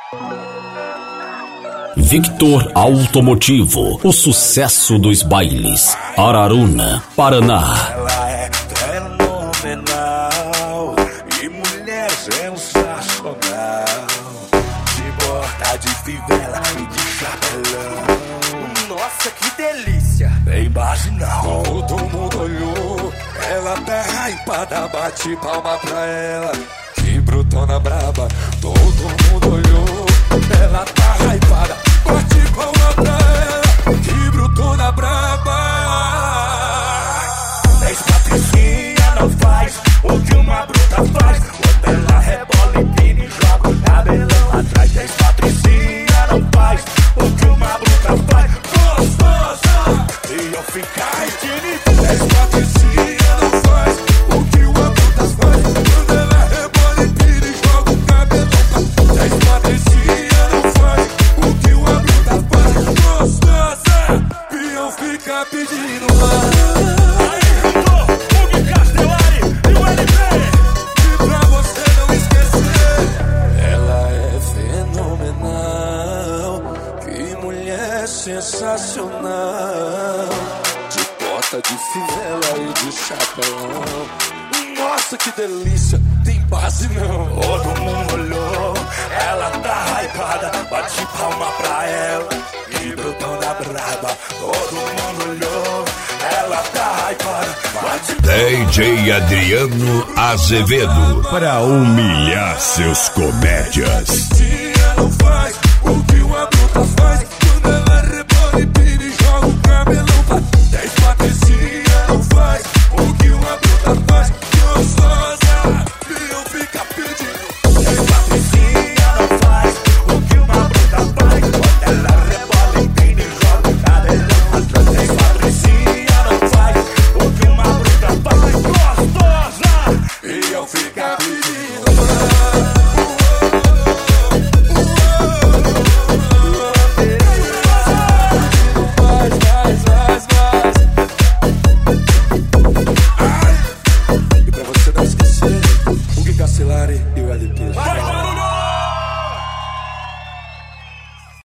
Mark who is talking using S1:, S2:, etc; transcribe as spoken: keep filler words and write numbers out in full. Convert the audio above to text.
S1: Victor Automotivo, o sucesso dos bailes. Araruna, Paraná.
S2: Ela é fenomenal e mulher sensacional. De bota, de fivela e de chapelão.
S3: Nossa, que delícia!
S2: Tem base não. Todo mundo olhou. Ela tá hypada, bate palma pra ela. Que brutona braba. Todo mundo olhou. Ela tá hypada, bate palma pra ela. Que brutona braba. Dez patricinha não faz o que uma bruta faz. Quando ela rebola e pina e joga o cabelão atrás. Dez patricinha não faz o que uma bruta faz. Gostosa! E eu ficar retinido. Dez patricinha não faz o que uma bruta faz. Quando ela rebola e pina e joga o cabelão. Dez patricinha não faz o que uma bruta faz. Gostosa! E eu ficar pedindo mais. Sensacional, de bota, de fivela e de chapelão. Nossa, que delícia, tem base não. Todo mundo olhou, ela tá hypada, bate palma pra ela. Que brutona braba, todo mundo olhou, ela tá hypada, bate palma.
S4: D J Adriano Azevedo, para humilhar seus comédias.
S2: Não faz o que uma bruta faz.